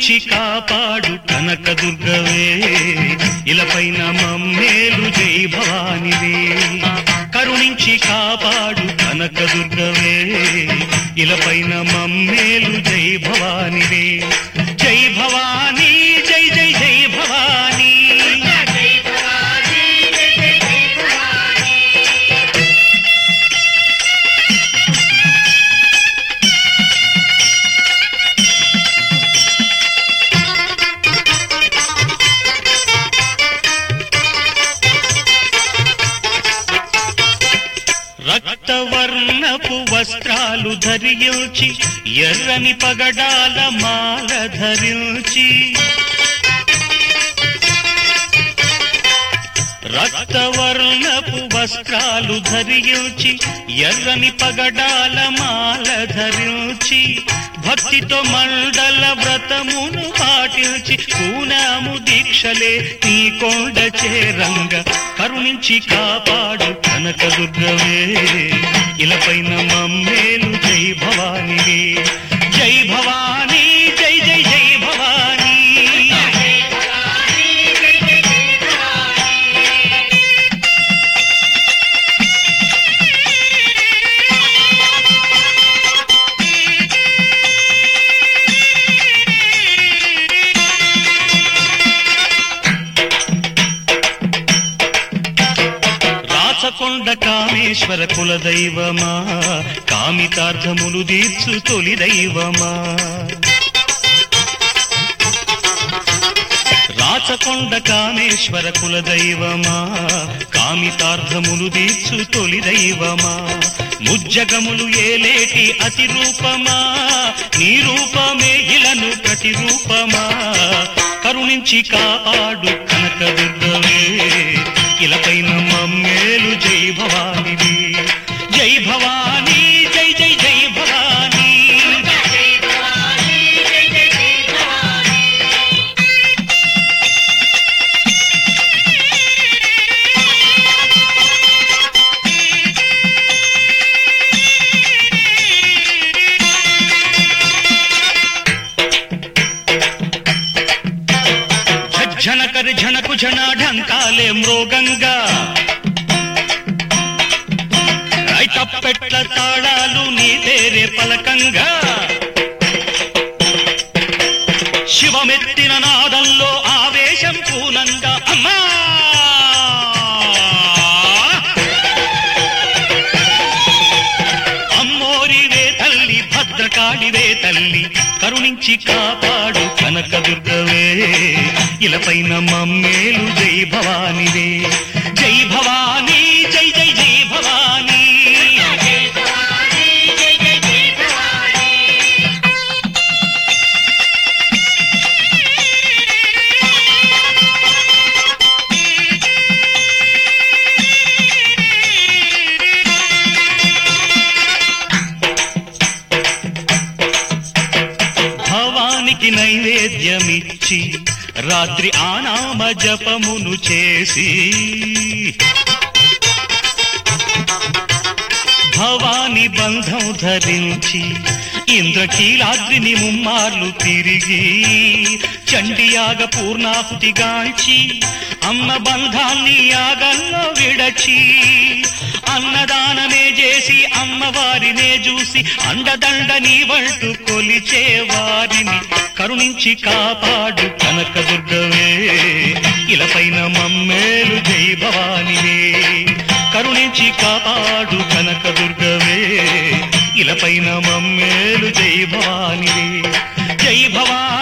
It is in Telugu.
కరుణించి కాపాడు కనకదుర్గవే ఇలపైన మమ్మేలు జై భవానివే కరుణించి కాపాడు కనకదుర్గవే ఇలపైన మమ్మేలు జై భవానివే జై భవానీ జై జై జై భవానీ రక్తవర్ణపు వస్త్రాలు ధరించి ఎర్రని పగడాల మాల ధరించి రక్తవర్ణపు వస్త్రాలు ధరించి ఎర్రని పగడాల మాల ధరించి భక్తితో మండల వ్రతమును పాటించి పూనాము దీక్షలే నీ కొండ చేరంగ కరుణించి కాపాడు కనకదుర్గవే ఇలపైన మమ్మేలు జై భవానివే జై భవానీ జై జై జై భవానీ కొండ కామేశ్వర కుల దైవమా కామితార్థములు తీర్చు తొలి దైవమా రాచకొండ కామేశ్వర కుల దైవమా కామితార్థములు తీర్చు తొలి దైవమా ముజ్జగములు ఏలేటి అతి రూపమా నీ రూపమే ఇలను ప్రతిరూపమా కరుణించి కాపాడు కనకదుర్గవే ఇలపైన మమ్మేలు జై భవానివే జై భవానీ జై జై జై భవానీ ఝనకరి ఝనకు ఝన ఢంకాలే మృగంగా తప్పెట్ల తాళాలు నీ తేరే పలకంగా శివమెత్తిన నాదంలో ఆవేశం పూనంగా అమ్మా అమ్మోరివే తల్లి భద్రకాళివే తల్లి కరుణించి కాపాడు కనకదుర్గవే ఇలపైన మమ్మేలు జై భవానివే జై భవానీ జై జై జై భవానీ భవానికి నైవేద్యమిచ్చి రాత్రి ఆనామ జపమును చేసి భవాని బంధం ధరించి ఇంద్రకీలాద్రిని ముమ్మార్లు తిరిగి చండియాగ పూర్ణాహుతిగాంచి అమ్మ బంధాన్ని యాగంలో విడచి అన్నదానమే చేసి అమ్మవారినే చూసి అండదండ నీ వంటు కొలిచే వారిని కరుణించి కాపాడు కనకదుర్గవే ఇలపైన మమ్మేలు జై భవానివే కరుణించి కాపాడు కనకదుర్గవే ఇలపైన మమ్మేలు జై భవానివే జై భవాని